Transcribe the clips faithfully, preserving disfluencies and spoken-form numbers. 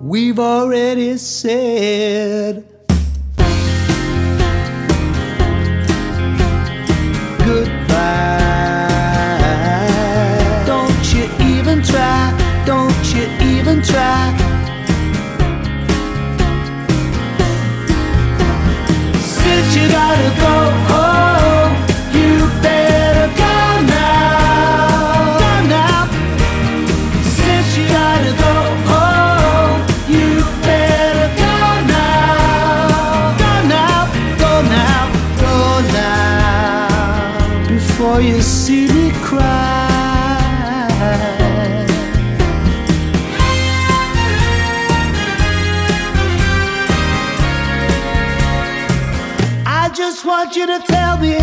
we've already said goodbye. Don't you even try, don't you even try. Since you gotta go home, you better go now, go now. Since you gotta go home, you better go now, go now, go now, go now, before you see me cry. I just want you to tell me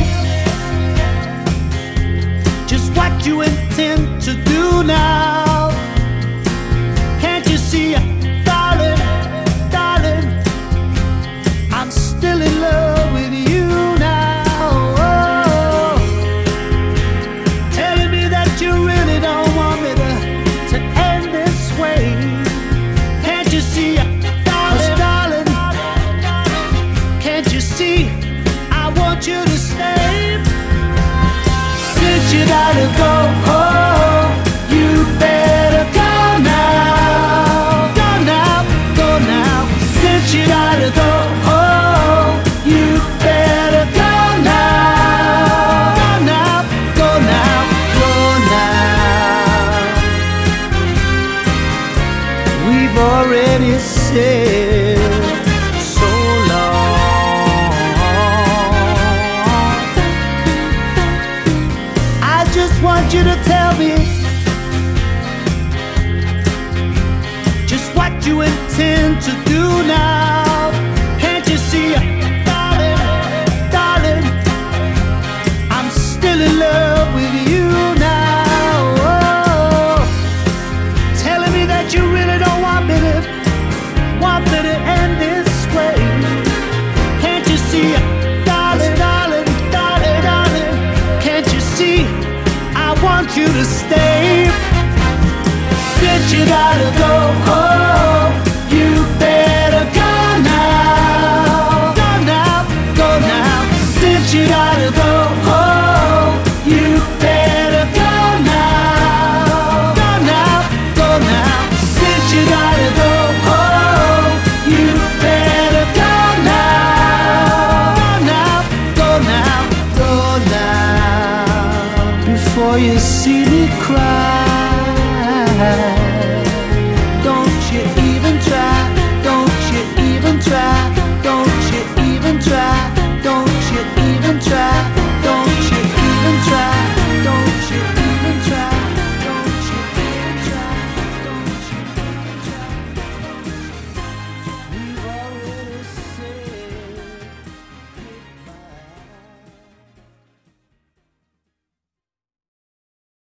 just what you intend to do now. Can't you see, darling, darling, I'm still in love with you now. Oh, telling me that you really don't want me to, to end this way. Can't you see, darling, darling, can't you see, I want you to stay. Since you gotta go home, you better go now, go now, go now. Since you gotta go home, you better go now, go now, go now, go now. We've already said so long. I just want you to tell me just what you intend to do now. Can't you see, darling, darling, I'm still in love with you now. Oh, telling me that you really don't want me to, want me to end this way. Can't you see, darling, darling, darling, darling, can't you see, I want you to stay. Since you gotta go home, you better go now, go now, go now. Since you gotta go home, you better go now, go now, go now. Since you gotta go home, you better go now, go now, go now, go now, before you see